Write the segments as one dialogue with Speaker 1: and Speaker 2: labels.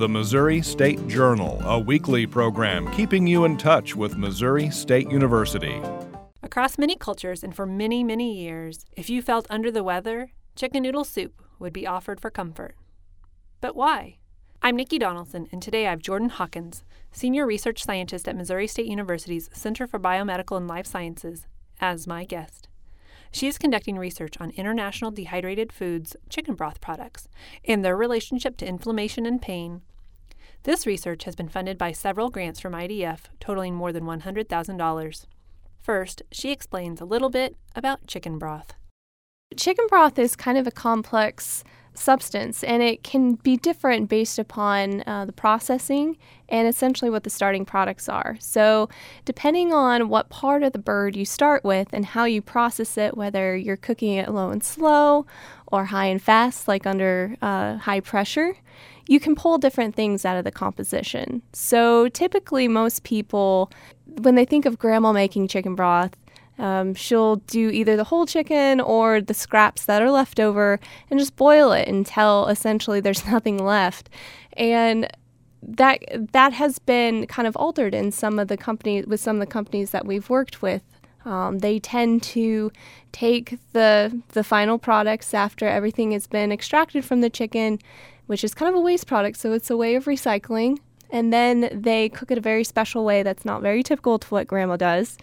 Speaker 1: the Missouri State Journal, a weekly program keeping you in touch with Missouri State University.
Speaker 2: Across many cultures and for many, many years, if you felt under the weather, chicken noodle soup would be offered for comfort. But why? I'm Nikki Donaldson, and today I have Jordan Hawkins, Senior Research Scientist at Missouri State University's Center for Biomedical and Life Sciences, as my guest. She is conducting research on International Dehydrated Foods chicken broth products and their relationship to inflammation and pain. This research has been funded by several grants from IDF, totaling more than $100,000. First, she explains a little bit about chicken broth.
Speaker 3: Chicken broth is kind of a complex substance, and it can be different based upon the processing and essentially what the starting products are. So depending on what part of the bird you start with and how you process it, whether you're cooking it low and slow or high and fast, like under high pressure, you can pull different things out of the composition. So typically most people, when they think of grandma making chicken broth, she'll do either the whole chicken or the scraps that are left over and just boil it until essentially there's nothing left. And that has been kind of altered in some of the companies that we've worked with. They tend to take the final products after everything has been extracted from the chicken, which is kind of a waste product, so it's a way of recycling. And then they cook it a very special way that's not very typical to what grandma does.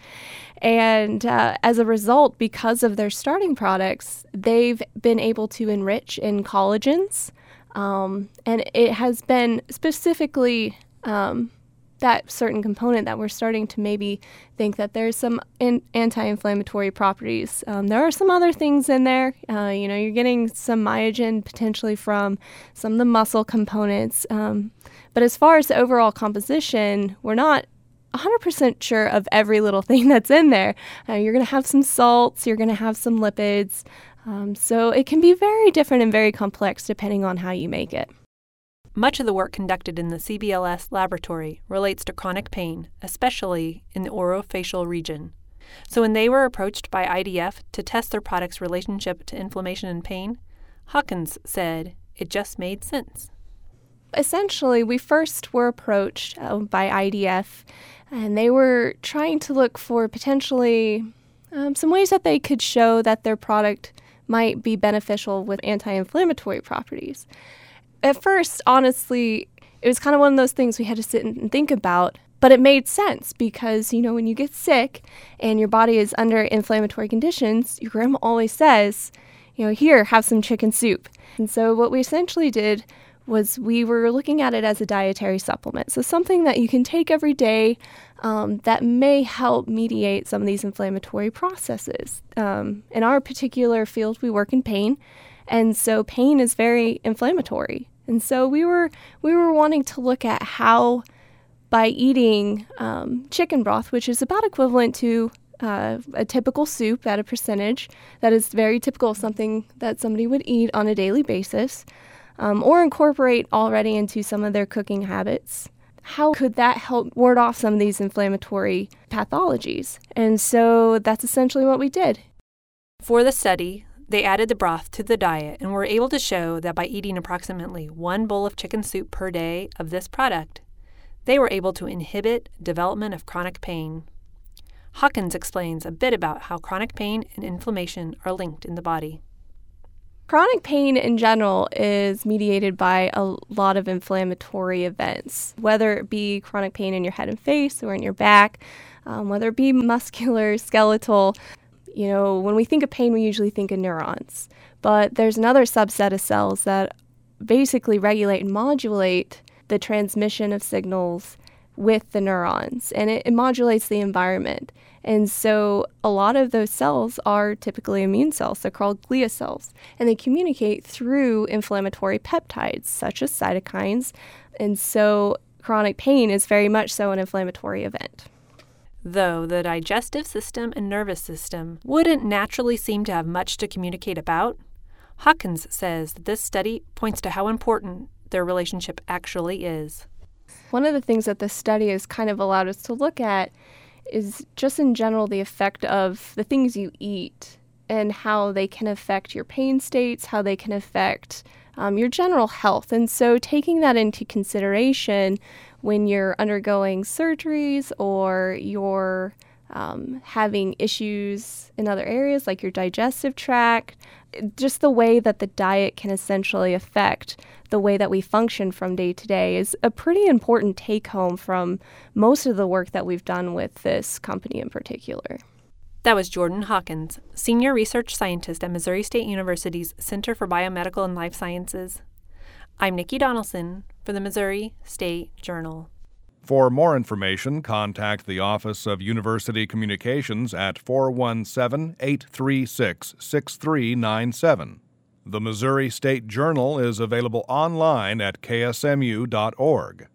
Speaker 3: And as a result, because of their starting products, they've been able to enrich in collagens. And it has been specifically that certain component that we're starting to maybe think that there's some anti-inflammatory properties. There are some other things in there. You're getting some myogen potentially from some of the muscle components. But as far as the overall composition, we're not 100% sure of every little thing that's in there. You're going to have some salts, you're going to have some lipids. So it can be very different and very complex depending on how you make it.
Speaker 2: Much of the work conducted in the CBLS laboratory relates to chronic pain, especially in the orofacial region. So when they were approached by IDF to test their product's relationship to inflammation and pain, Hawkins said it just made sense.
Speaker 3: Essentially, we first were approached by IDF, and they were trying to look for potentially some ways that they could show that their product might be beneficial with anti-inflammatory properties. At first, honestly, it was kind of one of those things we had to sit and think about, but it made sense because, when you get sick and your body is under inflammatory conditions, your grandma always says, here, have some chicken soup. And so what we essentially did was we were looking at it as a dietary supplement. So something that you can take every day that may help mediate some of these inflammatory processes. In our particular field, we work in pain, and so pain is very inflammatory. And so we were wanting to look at how by eating chicken broth, which is about equivalent to a typical soup at a percentage that is very typical of something that somebody would eat on a daily basis, or incorporate already into some of their cooking habits. How could that help ward off some of these inflammatory pathologies? And so that's essentially what we did.
Speaker 2: For the study, they added the broth to the diet and were able to show that by eating approximately 1 bowl of chicken soup per day of this product, they were able to inhibit development of chronic pain. Hawkins explains a bit about how chronic pain and inflammation are linked in the body.
Speaker 3: Chronic pain in general is mediated by a lot of inflammatory events, whether it be chronic pain in your head and face or in your back, whether it be muscular, skeletal. When we think of pain, we usually think of neurons. But there's another subset of cells that basically regulate and modulate the transmission of signals with the neurons, and it modulates the environment. And so a lot of those cells are typically immune cells. They're called glia cells, and they communicate through inflammatory peptides, such as cytokines. And so chronic pain is very much so an inflammatory event.
Speaker 2: Though the digestive system and nervous system wouldn't naturally seem to have much to communicate about, Hawkins says that this study points to how important their relationship actually is.
Speaker 3: One of the things that this study has kind of allowed us to look at is just in general the effect of the things you eat and how they can affect your pain states, how they can affect your general health. And so taking that into consideration when you're undergoing surgeries or you're having issues in other areas like your digestive tract, just the way that the diet can essentially affect the way that we function from day to day is a pretty important take-home from most of the work that we've done with this company in particular.
Speaker 2: That was Jordan Hawkins, Senior Research Scientist at Missouri State University's Center for Biomedical and Life Sciences. I'm Nikki Donaldson for the Missouri State Journal.
Speaker 1: For more information, contact the Office of University Communications at 417-836-6397. The Missouri State Journal is available online at ksmu.org.